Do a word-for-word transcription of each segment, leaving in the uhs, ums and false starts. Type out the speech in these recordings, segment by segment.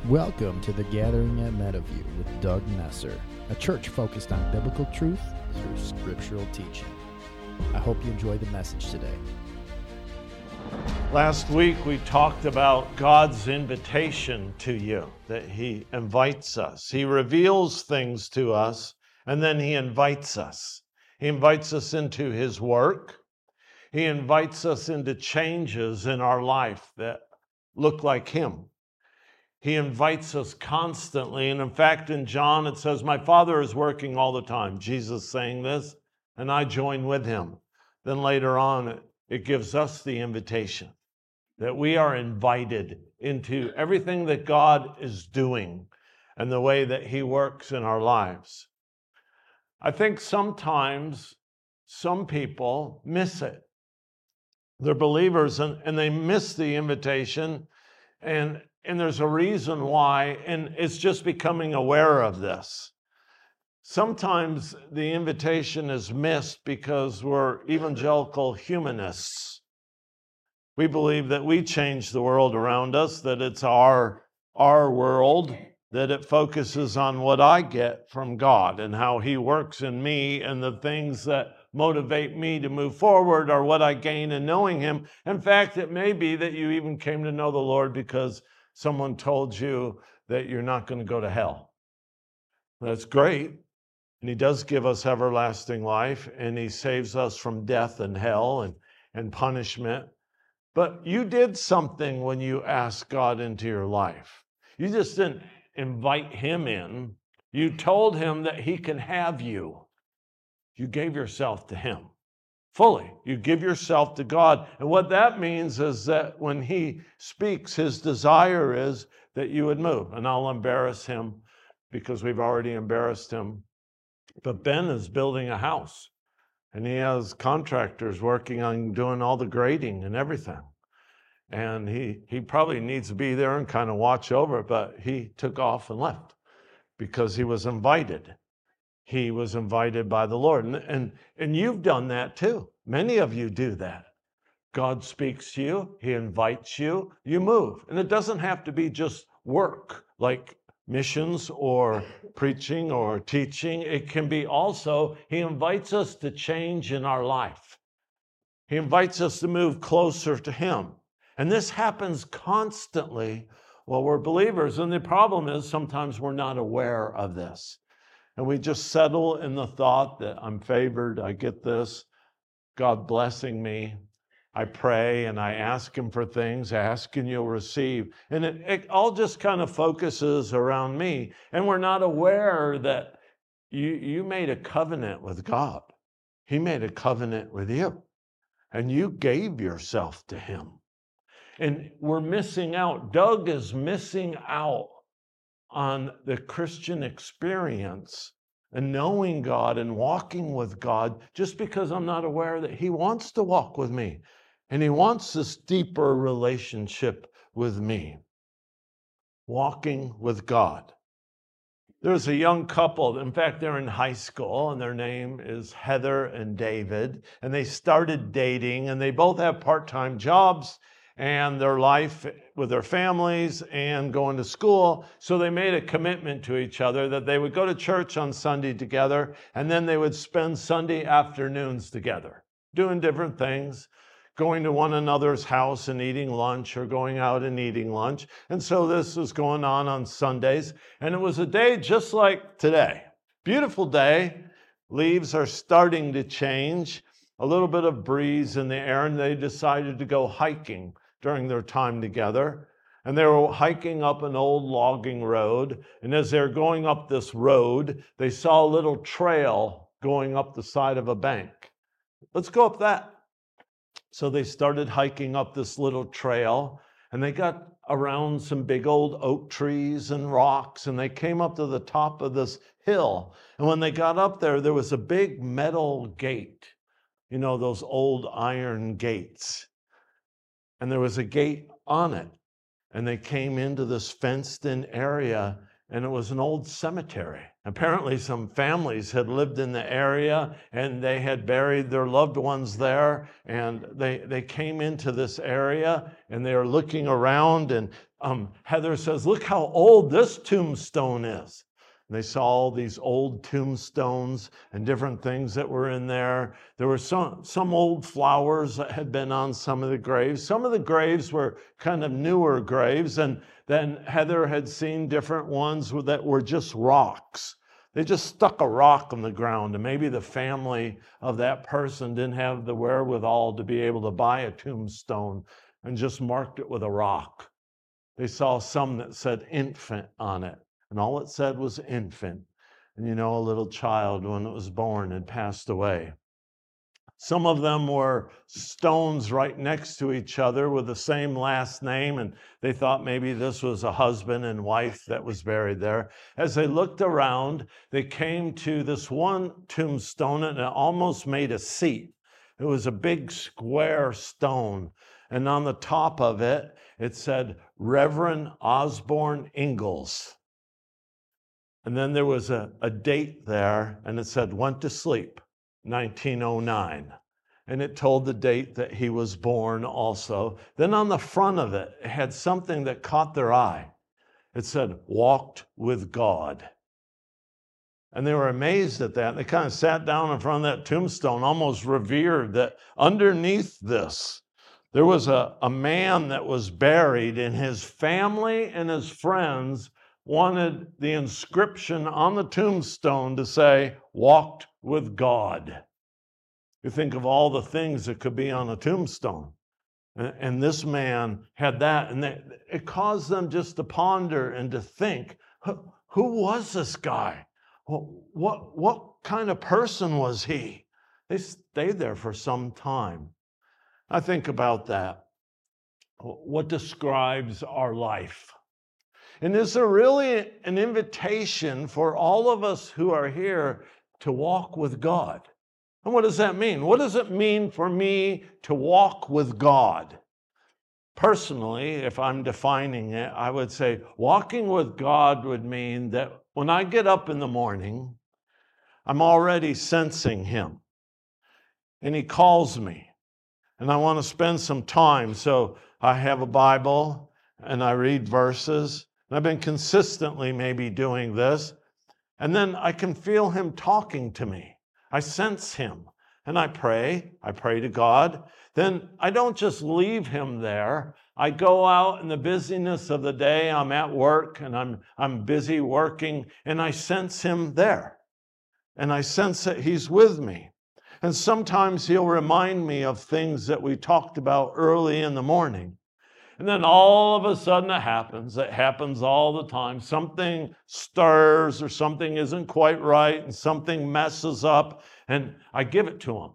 Welcome to the Gathering at Meadowview with Doug Messer, a church focused on biblical truth through scriptural teaching. I hope you enjoy the message today. Last week we talked about God's invitation to you, that He invites us. He reveals things to us, and then He invites us. He invites us into His work. He invites us into changes in our life that look like Him. He invites us constantly. And in fact, in John, it says, "My Father is working all the time." Jesus saying this, and I join with Him. Then later on, it, it gives us the invitation that we are invited into everything that God is doing and the way that He works in our lives. I think sometimes some people miss it. They're believers and, and they miss the invitation, and And there's a reason why, and it's just becoming aware of this. Sometimes the invitation is missed because we're evangelical humanists. We believe that we change the world around us, that it's our, our world, that it focuses on what I get from God and how He works in me and the things that motivate me to move forward or what I gain in knowing Him. In fact, it may be that you even came to know the Lord because someone told you that you're not going to go to hell. That's great. And He does give us everlasting life, and He saves us from death and hell and, and punishment. But you did something when you asked God into your life. You just didn't invite Him in. You told Him that He can have you. You gave yourself to Him. Fully. You give yourself to God. And what that means is that when He speaks, His desire is that you would move. And I'll embarrass him because we've already embarrassed him. But Ben is building a house, and he has contractors working on doing all the grading and everything. And he, he probably needs to be there and kind of watch over it, but he took off and left because he was invited. He was invited by the Lord. And, and, and you've done that too. Many of you do that. God speaks to you. He invites you. You move. And it doesn't have to be just work like missions or preaching or teaching. It can be also, He invites us to change in our life. He invites us to move closer to Him. And this happens constantly while we're believers. And the problem is sometimes we're not aware of this. And we just settle in the thought that I'm favored, I get this, God blessing me. I pray and I ask Him for things, ask and you'll receive. And it, it all just kind of focuses around me. And we're not aware that you, you made a covenant with God. He made a covenant with you. And you gave yourself to Him. And we're missing out. Doug is missing out on the Christian experience and knowing God and walking with God just because I'm not aware that He wants to walk with me and He wants this deeper relationship with me. Walking with God. There's a young couple, in fact, they're in high school, and their name is Heather and David, and they started dating, and they both have part-time jobs and their life with their families and going to school. So they made a commitment to each other that they would go to church on Sunday together, and then they would spend Sunday afternoons together, doing different things, going to one another's house and eating lunch or going out and eating lunch. And so this was going on on Sundays. And it was a day just like today. Beautiful day. Leaves are starting to change. A little bit of breeze in the air, and they decided to go hiking during their time together. And they were hiking up an old logging road. And as they're going up this road, they saw a little trail going up the side of a bank. Let's go up that. So they started hiking up this little trail, and they got around some big old oak trees and rocks, and they came up to the top of this hill. And when they got up there, there was a big metal gate, you know, those old iron gates. And there was a gate on it. And they came into this fenced-in area, and it was an old cemetery. Apparently, some families had lived in the area and they had buried their loved ones there. And they, they came into this area and they were looking around. And um, Heather says, "Look how old this tombstone is." And they saw all these old tombstones and different things that were in there. There were some, some old flowers that had been on some of the graves. Some of the graves were kind of newer graves. And then Heather had seen different ones that were just rocks. They just stuck a rock on the ground, and maybe the family of that person didn't have the wherewithal to be able to buy a tombstone and just marked it with a rock. They saw some that said infant on it, and all it said was infant. And you know, a little child, when it was born, had passed away. Some of them were stones right next to each other with the same last name, and they thought maybe this was a husband and wife that was buried there. As they looked around, they came to this one tombstone, and it almost made a seat. It was a big square stone, and on the top of it, it said, "Reverend Osborne Ingalls." And then there was a, a date there, and it said, "Went to sleep, nineteen oh nine. And it told the date that he was born also. Then on the front of it, it had something that caught their eye. It said, "Walked with God." And they were amazed at that. They kind of sat down in front of that tombstone, almost revered that underneath this, there was a, a man that was buried, and his family and his friends wanted the inscription on the tombstone to say, "Walked with God." You think of all the things that could be on a tombstone. And, and this man had that, and they, it caused them just to ponder and to think, who, who was this guy? What, what kind of person was he? They stayed there for some time. I think about that. What describes our life? And is there really an invitation for all of us who are here to walk with God? And what does that mean? What does it mean for me to walk with God? Personally, if I'm defining it, I would say walking with God would mean that when I get up in the morning, I'm already sensing Him. And He calls me. And I want to spend some time. So I have a Bible and I read verses. And I've been consistently maybe doing this. And then I can feel Him talking to me. I sense Him. And I pray. I pray to God. Then I don't just leave Him there. I go out in the busyness of the day. I'm at work and I'm, I'm busy working. And I sense Him there. And I sense that He's with me. And sometimes He'll remind me of things that we talked about early in the morning. And then all of a sudden it happens. It happens all the time. Something stirs or something isn't quite right and something messes up, and I give it to Him.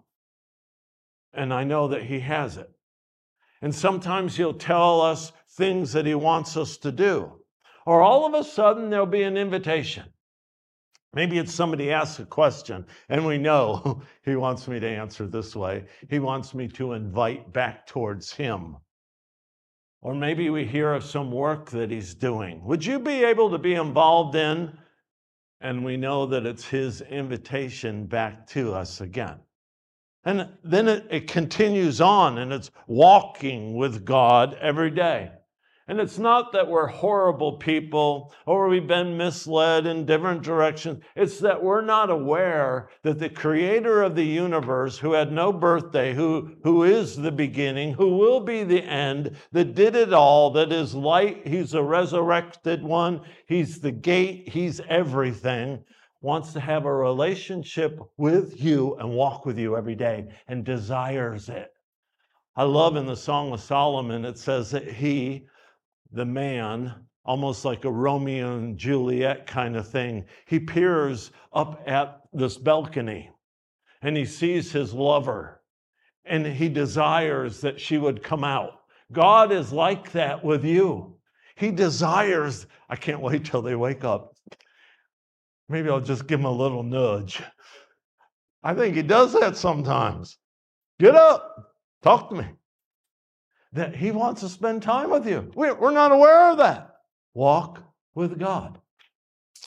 And I know that He has it. And sometimes He'll tell us things that He wants us to do. Or all of a sudden there'll be an invitation. Maybe it's somebody asks a question, and we know He wants me to answer this way. He wants me to invite back towards Him. Or maybe we hear of some work that He's doing. Would you be able to be involved in? And we know that it's His invitation back to us again. And then it, it continues on, and it's walking with God every day. And it's not that we're horrible people or we've been misled in different directions. It's that we're not aware that the Creator of the universe, who had no birthday, who, who is the beginning, who will be the end, that did it all, that is light, He's a resurrected one, He's the gate, He's everything, wants to have a relationship with you and walk with you every day and desires it. I love in the Song of Solomon, it says that He, the man, almost like a Romeo and Juliet kind of thing, he peers up at this balcony and he sees his lover and he desires that she would come out. God is like that with you. He desires, I can't wait till they wake up. Maybe I'll just give him a little nudge. I think He does that sometimes. Get up, talk to me. That He wants to spend time with you. We're not aware of that. Walk with God.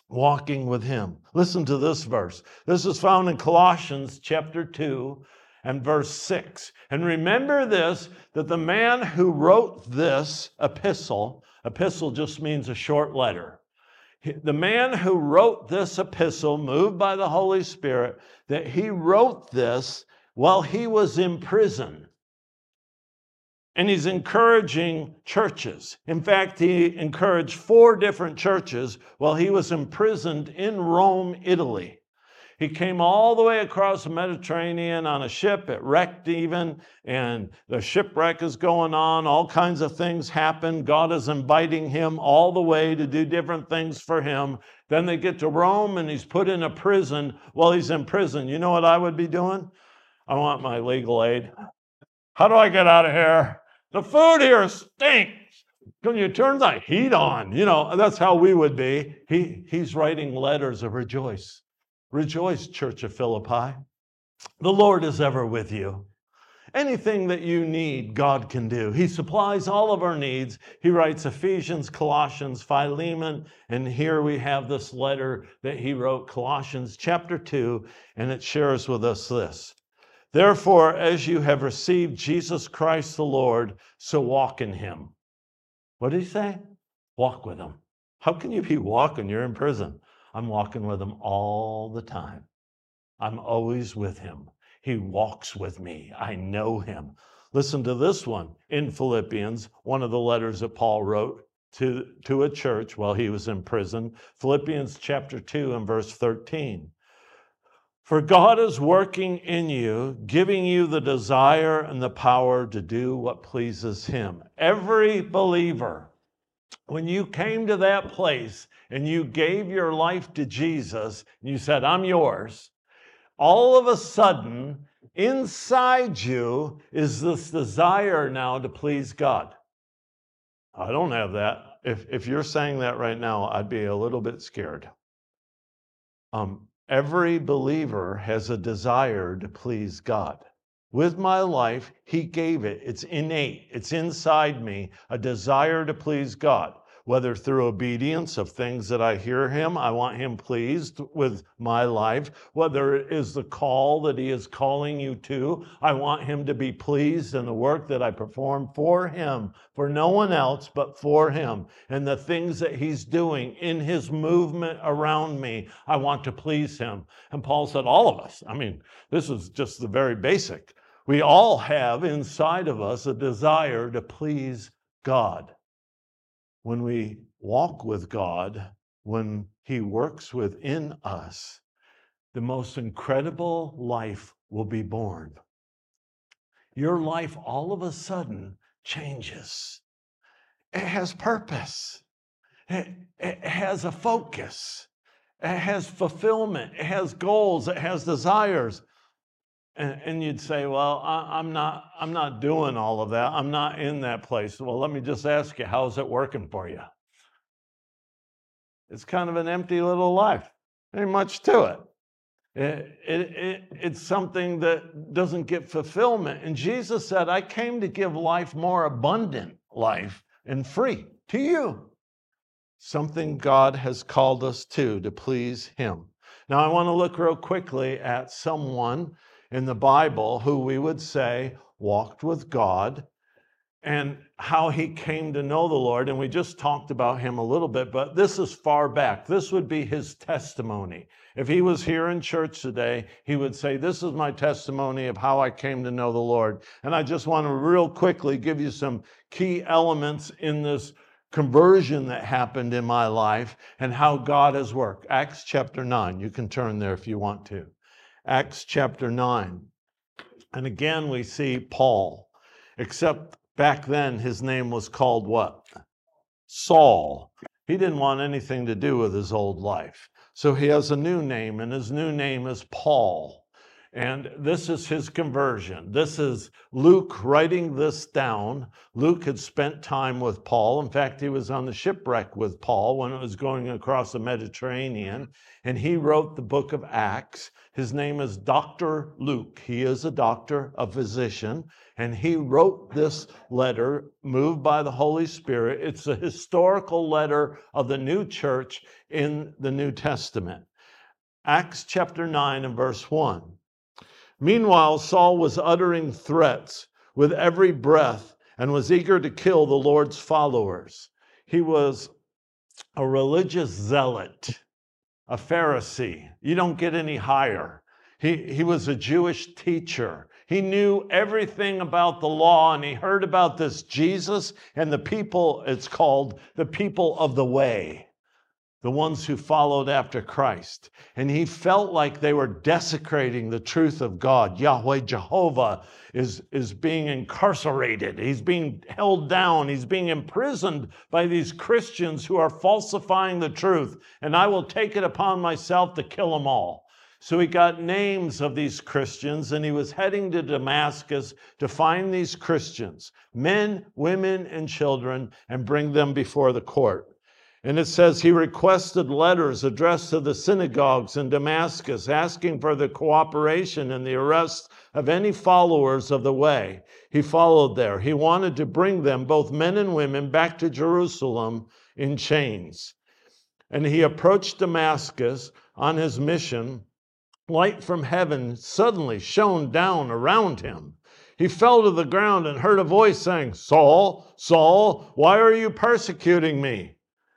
walking with him. Listen to this verse. This is found in Colossians chapter two and verse six. And remember this, that the man who wrote this epistle, epistle just means a short letter. The man who wrote this epistle, moved by the Holy Spirit, that he wrote this while he was in prison. And he's encouraging churches. In fact, he encouraged four different churches while he was imprisoned in Rome, Italy. He came all the way across the Mediterranean on a ship. It wrecked even, and the shipwreck is going on. All kinds of things happen. God is inviting him all the way to do different things for him. Then they get to Rome, and he's put in a prison. While he's in prison, you know what I would be doing? I want my legal aid. How do I get out of here? The food here stinks. Can you turn the heat on? You know, that's how we would be. He, he's writing letters of rejoice. Rejoice, Church of Philippi. The Lord is ever with you. Anything that you need, God can do. He supplies all of our needs. He writes Ephesians, Colossians, Philemon, and here we have this letter that he wrote, Colossians chapter two, and it shares with us this. Therefore, as you have received Jesus Christ the Lord, so walk in him. What did he say? Walk with him. How can you be walking? You're in prison. I'm walking with him all the time. I'm always with him. He walks with me. I know him. Listen to this one in Philippians, one of the letters that Paul wrote to, to a church while he was in prison. Philippians chapter two and verse thirteen. For God is working in you, giving you the desire and the power to do what pleases him. Every believer, when you came to that place and you gave your life to Jesus, and you said, I'm yours, all of a sudden, inside you is this desire now to please God. I don't have that. If, if you're saying that right now, I'd be a little bit scared. Um, every believer has a desire to please God. With my life, he gave it. It's innate. It's inside me, a desire to please God. Whether through obedience of things that I hear him, I want him pleased with my life. Whether it is the call that he is calling you to, I want him to be pleased in the work that I perform for him, for no one else but for him. And the things that he's doing in his movement around me, I want to please him. And Paul said, all of us, I mean, this is just the very basic. We all have inside of us a desire to please God. When we walk with God, when he works within us, the most incredible life will be born. Your life all of a sudden changes. It has purpose. It, it has a focus. It has fulfillment. It has goals. It has desires. And, and you'd say, well, I, I'm not, I'm not doing all of that. I'm not in that place. Well, let me just ask you, how's it working for you? It's kind of an empty little life. Ain't much to it. It, it, it. It's something that doesn't get fulfillment. And Jesus said, I came to give life more abundant life and free to you. Something God has called us to, to please him. Now, I want to look real quickly at someone in the Bible who we would say walked with God and how he came to know the Lord. And we just talked about him a little bit, but this is far back. This would be his testimony. If he was here in church today, he would say, this is my testimony of how I came to know the Lord. And I just want to real quickly give you some key elements in this conversion that happened in my life and how God has worked. Acts chapter nine. You can turn there if you want to. Acts chapter nine. And again, we see Paul, except back then his name was called what? Saul. He didn't want anything to do with his old life. So he has a new name, and his new name is Paul. And this is his conversion. This is Luke writing this down. Luke had spent time with Paul. In fact, he was on the shipwreck with Paul when it was going across the Mediterranean. And he wrote the book of Acts. His name is Doctor Luke. He is a doctor, a physician. And he wrote this letter, moved by the Holy Spirit. It's a historical letter of the new church in the New Testament. Acts chapter nine and verse one. Meanwhile, Saul was uttering threats with every breath and was eager to kill the Lord's followers. He was a religious zealot, a Pharisee. You don't get any higher. He, he was a Jewish teacher. He knew everything about the law, and he heard about this Jesus and the people, it's called the people of the way. The ones who followed after Christ. And he felt like they were desecrating the truth of God. Yahweh, Jehovah, is, is being incarcerated. He's being held down. He's being imprisoned by these Christians who are falsifying the truth. And I will take it upon myself to kill them all. So he got names of these Christians, and he was heading to Damascus to find these Christians, men, women, and children, and bring them before the court. And it says he requested letters addressed to the synagogues in Damascus, asking for the cooperation in the arrest of any followers of the way he followed there. He wanted to bring them, both men and women, back to Jerusalem in chains. And he approached Damascus on his mission. Light from heaven suddenly shone down around him. He fell to the ground and heard a voice saying, "Saul, Saul, why are you persecuting me?"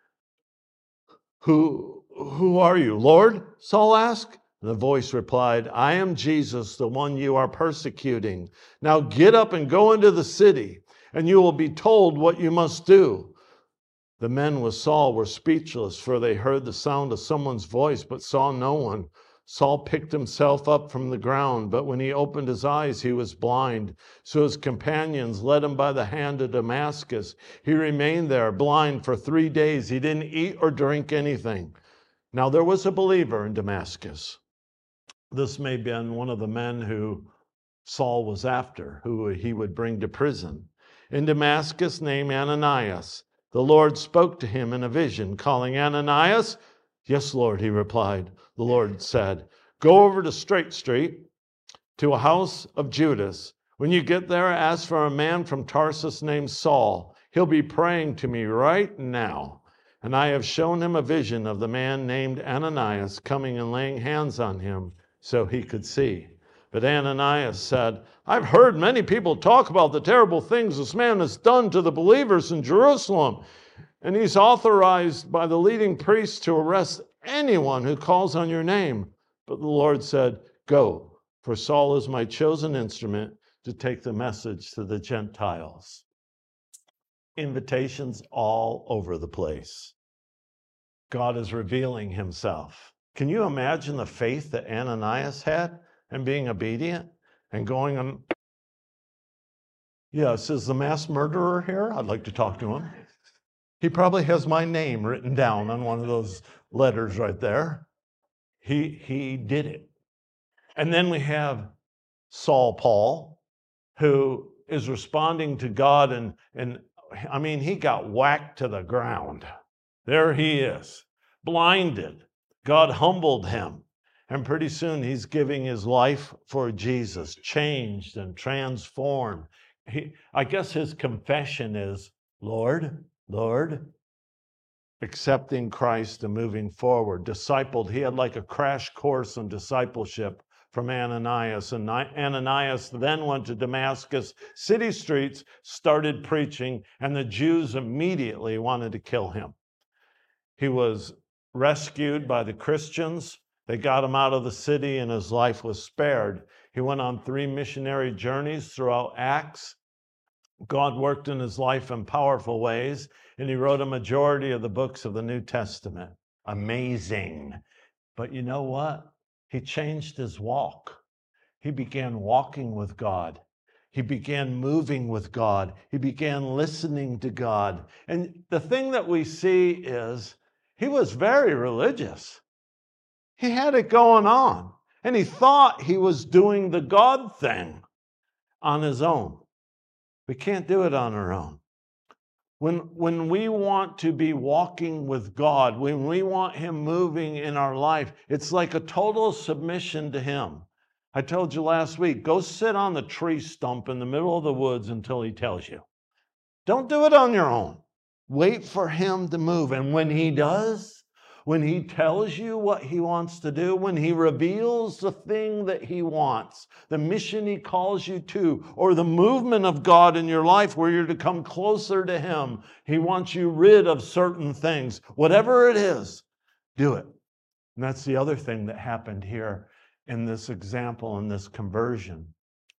Who, who are you, Lord? Saul asked. The voice replied, "I am Jesus, the one you are persecuting. Now get up and go into the city, and you will be told what you must do." The men with Saul were speechless, for they heard the sound of someone's voice, but saw no one. Saul picked himself up from the ground, but when he opened his eyes, he was blind. So his companions led him by the hand to Damascus. He remained there blind for three days. He didn't eat or drink anything. Now there was a believer in Damascus. This may have been one of the men who Saul was after, who he would bring to prison. In Damascus, named Ananias, the Lord spoke to him in a vision, calling, "Ananias?" "Yes, Lord," he replied. The Lord said, "Go over to Straight Street to a house of Judas. When you get there, ask for a man from Tarsus named Saul. He'll be praying to me right now. And I have shown him a vision of the man named Ananias coming and laying hands on him so he could see." But Ananias said, "I've heard many people talk about the terrible things this man has done to the believers in Jerusalem. And he's authorized by the leading priests to arrest anyone who calls on your name." But the Lord said, "Go, for Saul is my chosen instrument to take the message to the Gentiles." Invitations all over the place. God is revealing himself. Can you imagine the faith that Ananias had and being obedient and going on? Yes, is the mass murderer here? I'd like to talk to him. He probably has my name written down on one of those letters right there. He, he did it. And then we have Saul Paul, who is responding to God. And, and I mean, he got whacked to the ground. There he is, blinded. God humbled him. And pretty soon he's giving his life for Jesus, changed and transformed. He, I guess his confession is, "Lord, Lord," accepting Christ and moving forward. Discipled, he had like a crash course on discipleship from Ananias. And Ananias then went to Damascus city streets, started preaching, and the Jews immediately wanted to kill him. He was rescued by the Christians. They got him out of the city and his life was spared. He went on three missionary journeys throughout Acts. God worked in his life in powerful ways, and he wrote a majority of the books of the New Testament. Amazing. But you know what? He changed his walk. He began walking with God. He began moving with God. He began listening to God. And the thing that we see is he was very religious. He had it going on. And he thought he was doing the God thing on his own. We can't do it on our own. When, when we want to be walking with God, when we want him moving in our life, it's like a total submission to him. I told you last week, go sit on the tree stump in the middle of the woods until he tells you. Don't do it on your own. Wait for him to move. And when he does, when he tells you what he wants to do, when he reveals the thing that he wants, the mission he calls you to, or the movement of God in your life where you're to come closer to him, he wants you rid of certain things. Whatever it is, do it. And that's the other thing that happened here in this example, in this conversion.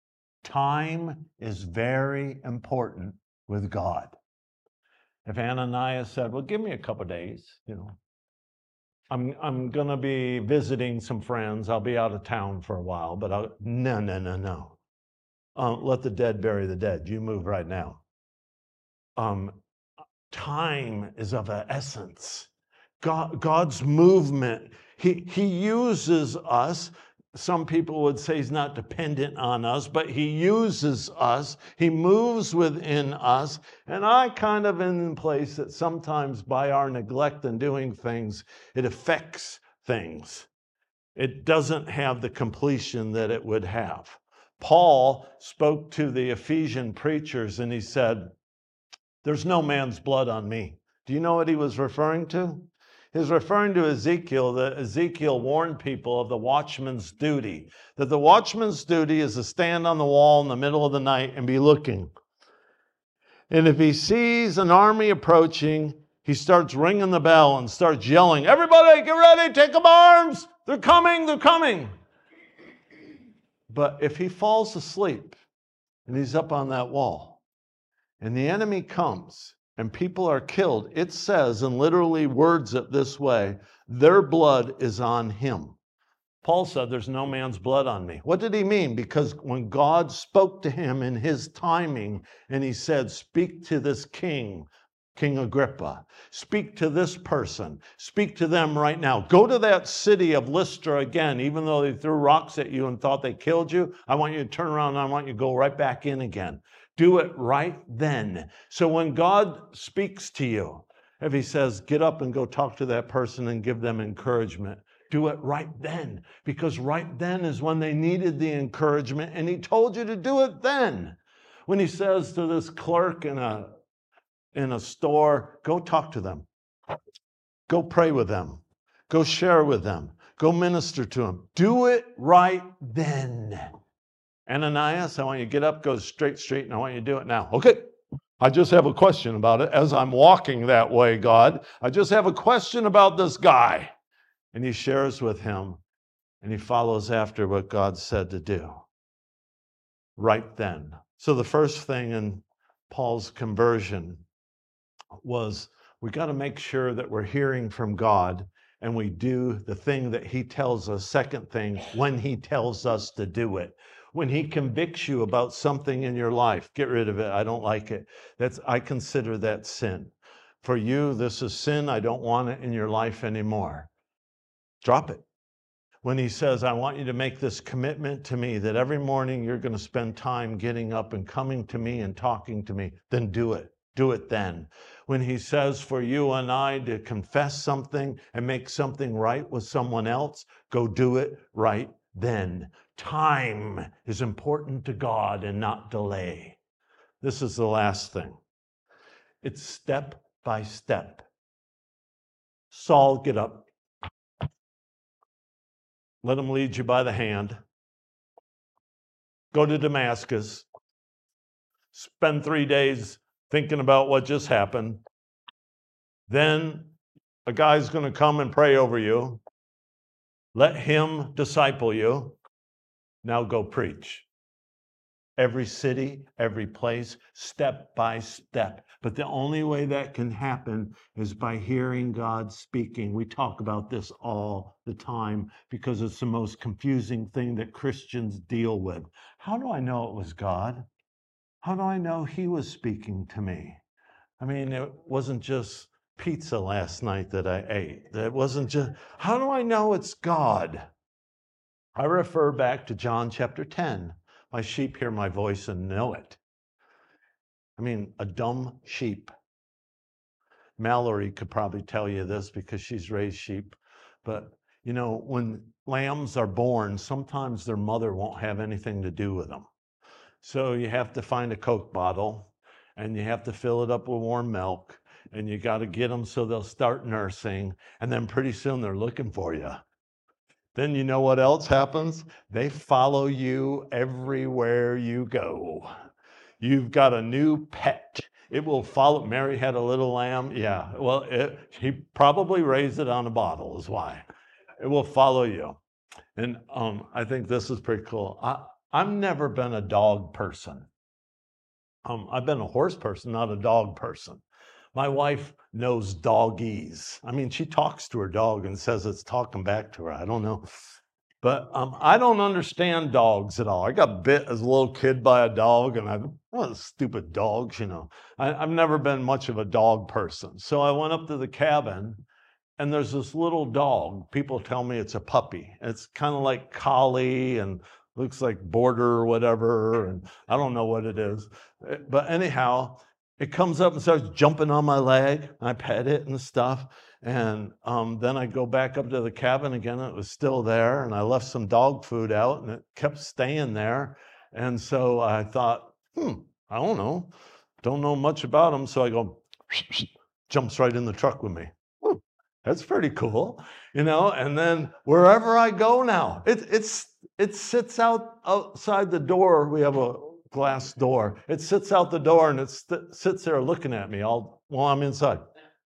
Time is very important with God. If Ananias said, well, give me a couple days, you know, I'm I'm going to be visiting some friends. I'll be out of town for a while, but I'll, no, no, no, no. Uh, let the dead bury the dead. You move right now. Um, time is of an essence. God, God's movement, he, he uses us. Some people would say he's not dependent on us, but he uses us. He moves within us. And I kind of in place that sometimes by our neglect in doing things, it affects things. It doesn't have the completion that it would have. Paul spoke to the Ephesian preachers and he said, there's no man's blood on me. Do you know what he was referring to? He's referring to Ezekiel, that Ezekiel warned people of the watchman's duty, that the watchman's duty is to stand on the wall in the middle of the night and be looking. And if he sees an army approaching, he starts ringing the bell and starts yelling, everybody get ready, take up arms, they're coming, they're coming. But if he falls asleep and he's up on that wall and the enemy comes, and people are killed, it says, and literally words it this way, their blood is on him. Paul said, there's no man's blood on me. What did he mean? Because when God spoke to him in his timing, and he said, speak to this king, King Agrippa, speak to this person, speak to them right now. Go to that city of Lystra again, even though they threw rocks at you and thought they killed you. I want you to turn around and I want you to go right back in again. Do it right then. So when God speaks to you, if he says, get up and go talk to that person and give them encouragement, do it right then. Because right then is when they needed the encouragement, and he told you to do it then. When he says to this clerk in a, in a store, go talk to them. Go pray with them. Go share with them. Go minister to them. Do it right then. Ananias, I want you to get up, go straight, straight, and I want you to do it now. Okay, I just have a question about it. As I'm walking that way, God, I just have a question about this guy. And he shares with him, and he follows after what God said to do. Right then. So the first thing in Paul's conversion was we got to make sure that we're hearing from God and we do the thing that he tells us. Second thing, when he tells us to do it. When he convicts you about something in your life, get rid of it. I don't like it. That's, I consider that sin. For you, this is sin. I don't want it in your life anymore. Drop it. When he says, I want you to make this commitment to me that every morning you're going to spend time getting up and coming to me and talking to me, then do it. Do it then. When he says for you and I to confess something and make something right with someone else, go do it right then. Time is important to God and not delay. This is the last thing. It's step by step. Saul, get up. Let him lead you by the hand. Go to Damascus. Spend three days thinking about what just happened. Then a guy's going to come and pray over you. Let him disciple you. Now go preach. Every city, every place, step by step. But the only way that can happen is by hearing God speaking. We talk about this all the time because it's the most confusing thing that Christians deal with. How do I know it was God? How do I know he was speaking to me? I mean, it wasn't just pizza last night that I ate. It wasn't just, how do I know it's God? I refer back to John chapter ten. My sheep hear my voice and know it. I mean, a dumb sheep. Mallory could probably tell you this because she's raised sheep. But, you know, when lambs are born, sometimes their mother won't have anything to do with them. So you have to find a Coke bottle and you have to fill it up with warm milk and you got to get them so they'll start nursing. And then pretty soon they're looking for you. Then you know what else happens? They follow you everywhere you go. You've got a new pet. It will follow. Mary had a little lamb. Yeah, well, it, he probably raised it on a bottle is why. It will follow you. And um, I think this is pretty cool. I, I've never been a dog person. Um, I've been a horse person, not a dog person. My wife knows doggies. I mean, she talks to her dog and says it's talking back to her. I don't know. But um, I don't understand dogs at all. I got bit as a little kid by a dog, and I, well, stupid dogs, you know. I, I've never been much of a dog person. So I went up to the cabin, and there's this little dog. People tell me it's a puppy. It's kind of like collie and looks like border or whatever, and I don't know what it is. But anyhow, it comes up and starts jumping on my leg. I pet it and stuff. And um, then I go back up to the cabin again. And it was still there. And I left some dog food out and it kept staying there. And so I thought, hmm, I don't know. Don't know much about him. So I go, jumps right in the truck with me. Ooh, that's pretty cool. You know, and then wherever I go now, it, it's, it sits out outside the door. We have a glass door. It sits out the door and it st- sits there looking at me all while I'm inside.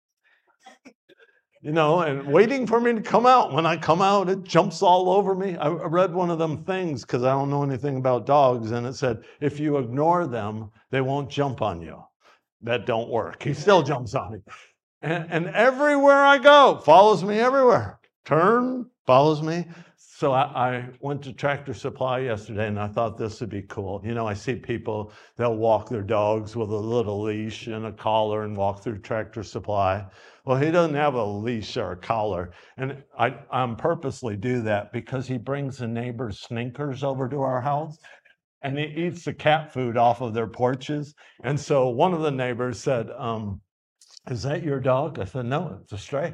You know, and waiting for me to come out. When I come out, it jumps all over me. I read one of them things because I don't know anything about dogs, and it said, if you ignore them, they won't jump on you. That don't work. He still jumps on me. And, and everywhere I go, follows me everywhere. Turn, follows me. So I, I went to Tractor Supply yesterday, and I thought this would be cool. You know, I see people, they'll walk their dogs with a little leash and a collar and walk through Tractor Supply. Well, he doesn't have a leash or a collar. And I I'm purposely do that because he brings the neighbor's sninkers over to our house. And he eats the cat food off of their porches. And so one of the neighbors said, um, is that your dog? I said, no, it's a stray.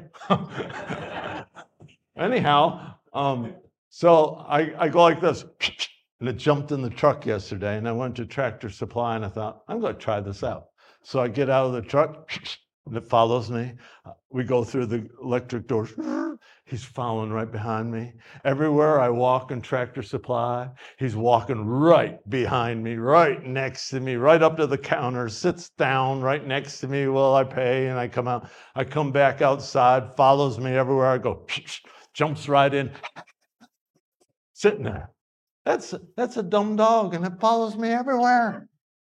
Anyhow, um, so I, I go like this, and it jumped in the truck yesterday, and I went to Tractor Supply, and I thought, I'm going to try this out. So I get out of the truck, and it follows me. We go through the electric doors. He's following right behind me. Everywhere I walk in Tractor Supply, he's walking right behind me, right next to me, right up to the counter, sits down right next to me while I pay, and I come out. I come back outside, follows me everywhere I go, jumps right in, sitting there. That's, that's a dumb dog, and it follows me everywhere.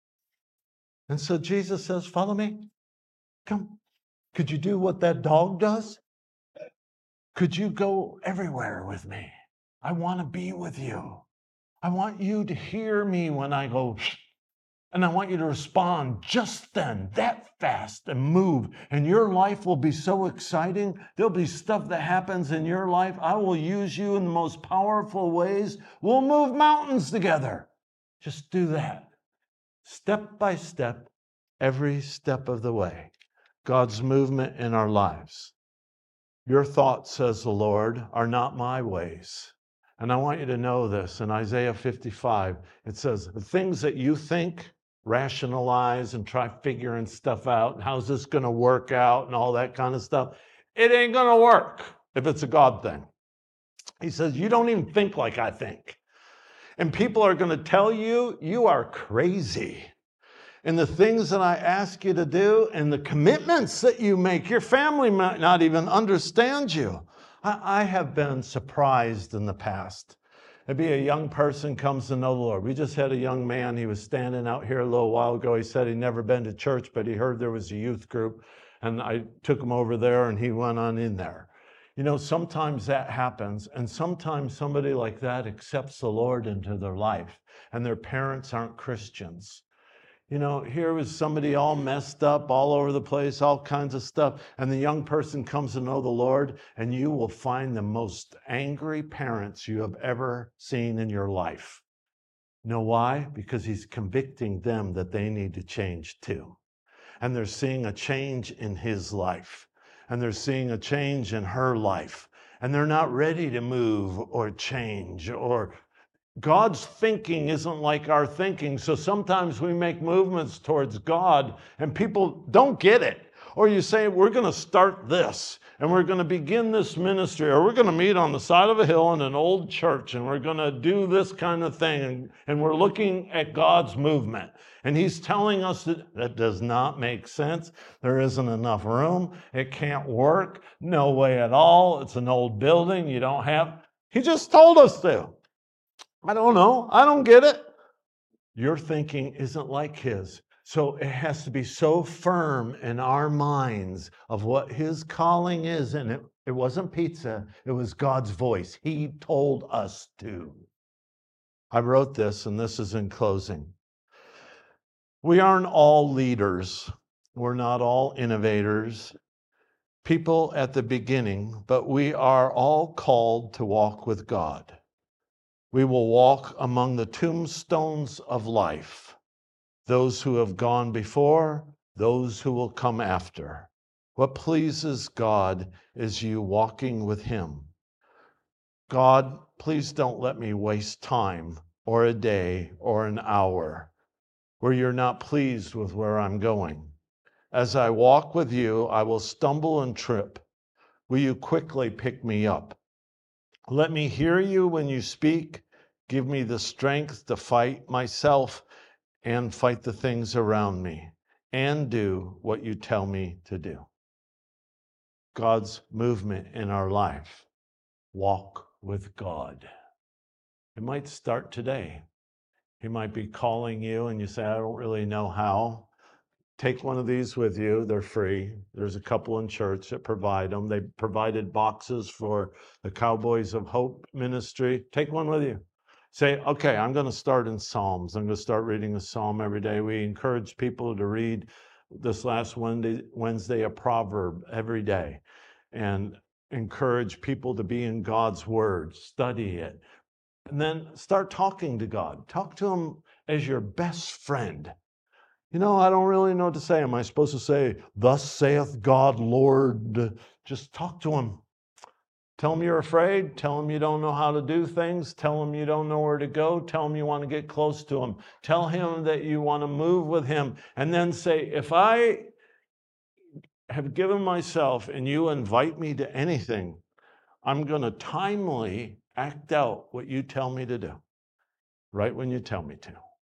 And so Jesus says, follow me. Come. Could you do what that dog does? Could you go everywhere with me? I want to be with you. I want you to hear me when I go, and I want you to respond just then, that fast, and move. And your life will be so exciting. There'll be stuff that happens in your life. I will use you in the most powerful ways. We'll move mountains together. Just do that. Step by step, every step of the way. God's movement in our lives. Your thoughts, says the Lord, are not my ways. And I want you to know this. In Isaiah fifty-five, it says, the things that you think, rationalize, and try figuring stuff out, and how's this going to work out, and all that kind of stuff, it ain't going to work if it's a God thing. He says, you don't even think like I think. And people are going to tell you, you are crazy. And the things that I ask you to do and the commitments that you make, your family might not even understand you. I, I have been surprised in the past. Maybe a young person comes to know the Lord. We just had a young man, he was standing out here a little while ago. He said he'd never been to church, but he heard there was a youth group. And I took him over there and he went on in there. You know, sometimes that happens. And sometimes somebody like that accepts the Lord into their life and their parents aren't Christians. You know, here was somebody all messed up, all over the place, all kinds of stuff. And the young person comes to know the Lord, and you will find the most angry parents you have ever seen in your life. Know why? Because he's convicting them that they need to change too. And they're seeing a change in his life. And they're seeing a change in her life. And they're not ready to move or change, or God's thinking isn't like our thinking. So sometimes we make movements towards God and people don't get it. Or you say, we're going to start this and we're going to begin this ministry, or we're going to meet on the side of a hill in an old church and we're going to do this kind of thing. And, and we're looking at God's movement. And he's telling us that that does not make sense. There isn't enough room. It can't work. No way at all. It's an old building. You don't have. He just told us to. I don't know. I don't get it. Your thinking isn't like his. So it has to be so firm in our minds of what his calling is. And it, it wasn't pizza. It was God's voice. He told us to. I wrote this, and this is in closing. We aren't all leaders. We're not all innovators, people at the beginning, but we are all called to walk with God. We will walk among the tombstones of life, those who have gone before, those who will come after. What pleases God is you walking with him. God, please don't let me waste time or a day or an hour where you're not pleased with where I'm going. As I walk with you, I will stumble and trip. Will you quickly pick me up? Let me hear you when you speak. Give me the strength to fight myself and fight the things around me and do what you tell me to do. God's movement in our life. Walk with God. It might start today. He might be calling you and you say, I don't really know how. Take one of these with you. They're free. There's a couple in church that provide them. They provided boxes for the Cowboys of Hope ministry. Take one with you. Say, okay, I'm going to start in Psalms. I'm going to start reading a psalm every day. We encourage people to read this last Wednesday, Wednesday a proverb every day, and encourage people to be in God's word, study it. And then start talking to God. Talk to him as your best friend. You know, I don't really know what to say. Am I supposed to say, thus saith God, Lord? Just talk to him. Tell him you're afraid. Tell him you don't know how to do things. Tell him you don't know where to go. Tell him you want to get close to him. Tell him that you want to move with him. And then say, if I have given myself and you invite me to anything, I'm going to timely act out what you tell me to do, right when you tell me to.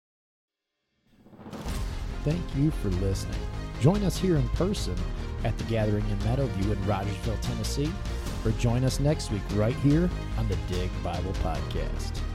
Thank you for listening. Join us here in person at the Gathering in Meadowview in Rogersville, Tennessee, or join us next week right here on the Dig Bible Podcast.